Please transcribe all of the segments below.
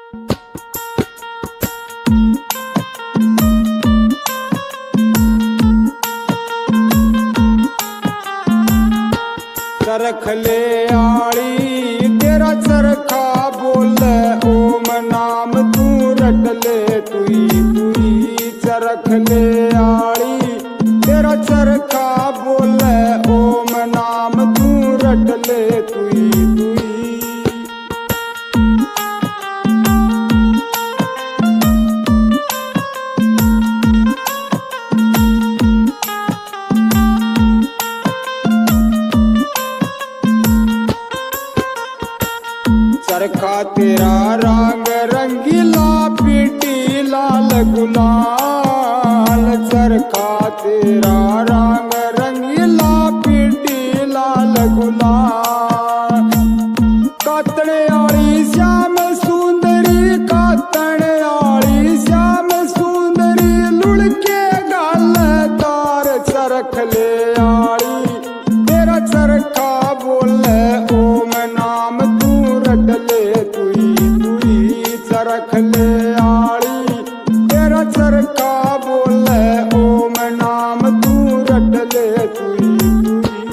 चरख ले आली तेरा चरखा बोले ओम नाम तू रट ले तुई तुई। चरख ले आली तेरा चरखा बोले ओम नाम तू रट ले तुई तुई। चरखा तेरा रंग रंगीला पीटी लाल गुलाल। चरखा तेरा रंग रंगीला पीटी लाल गुलाल। कातने आली श्याम सुंदरी कातने आली श्याम सुंदरी लुढ़के गाल तार। चरख ले आली तेरा चरखा बोले ओम नाम तू रट ले तुई तुई। चरख ले आली तेरा चरखा बोले ओम नाम तू रट ले तुई तुई।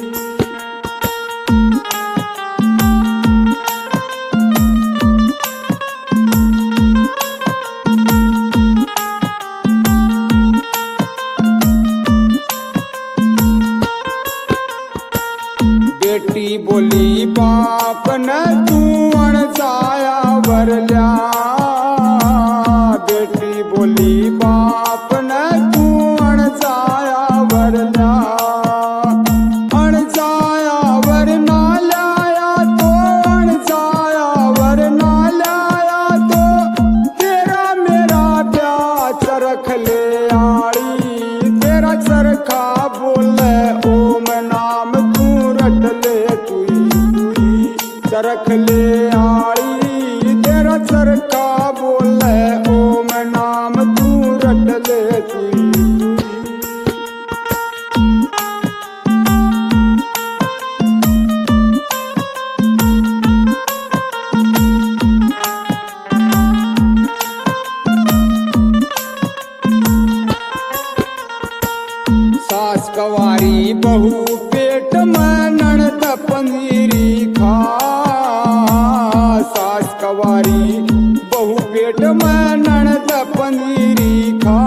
बेटी बोली बाप न तू अणजाया वरल्या। बेटी बोली बाप न तू अणजाया वरल्या। अणजाया वर ना लाया तो अणजाया वर ना लाया तो तेरा मेरा प्यार। चरख ले आली तेरा चरखा बोले ओम नाम तू रट ले तुई तुई। चरख ले आली तेरा चरखा बोले ओम नाम तू रट ले तुई तुई। सास कवारी बहू पेट में ननद पंजीरी खा। सास कवारी बहू पेट में ननद पंजीरी खा।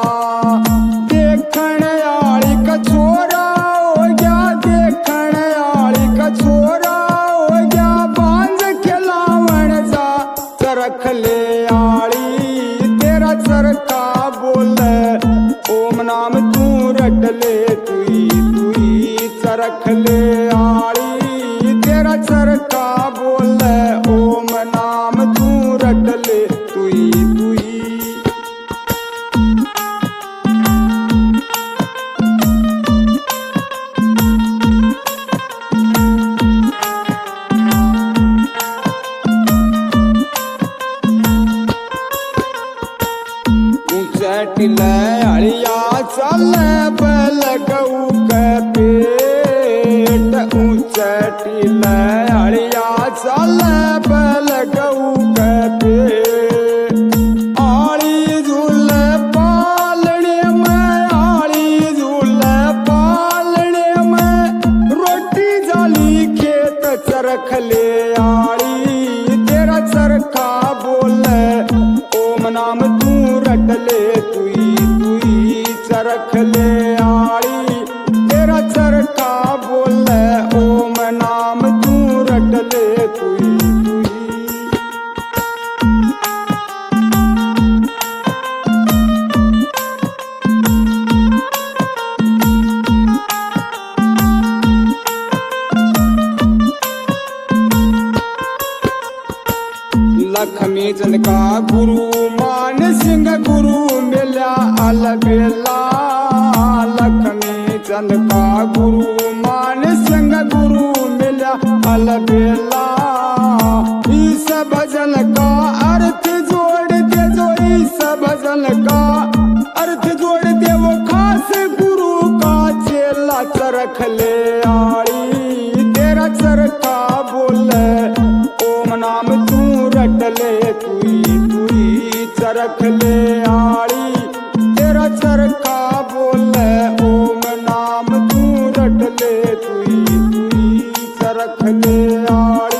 देखण आली का छोरा हो गया देखण आली का छोरा हो गया बांझ खिलावन जा। चरख ले आली तेरा चरखा बोले ओम नाम तू रट ले तुई तुई। चरख ले आली तेरा चरखा बोले ओम नाम तू रट ले तुई तुई। टिले अड़िया चल बल गऊ के पेट। ऊंचे टिले अड़िया चल बल गऊ के पेट। आली झूल पालने में आली झूल पालने में रोटी जाली खेत। चरख ले आली तेरा चरखा बोले ओम नाम तू रट ले तुई तुई। चरख ले आली तेरा चरखा बोले ओम नाम तू रट ले तुई तुई। लक्ष्मी चंद का गुरु मान सिंह गुरु मिला अलबेला। लक्ष्मी चंद का गुरु मान सिंह गुरु मिला अलबेला। इस भजन का अर्थ जोड़ दे जो इस भजन का अर्थ जोड़ दे वो खास गुरु का चेला। चरख ले आली तेरा चरखा बोले ओम नाम तू रट ले तुई। चरख ले आड़ी तेरा चरखा बोले ओम नाम तू रट ले तुई तुई चरख ले आड़ी।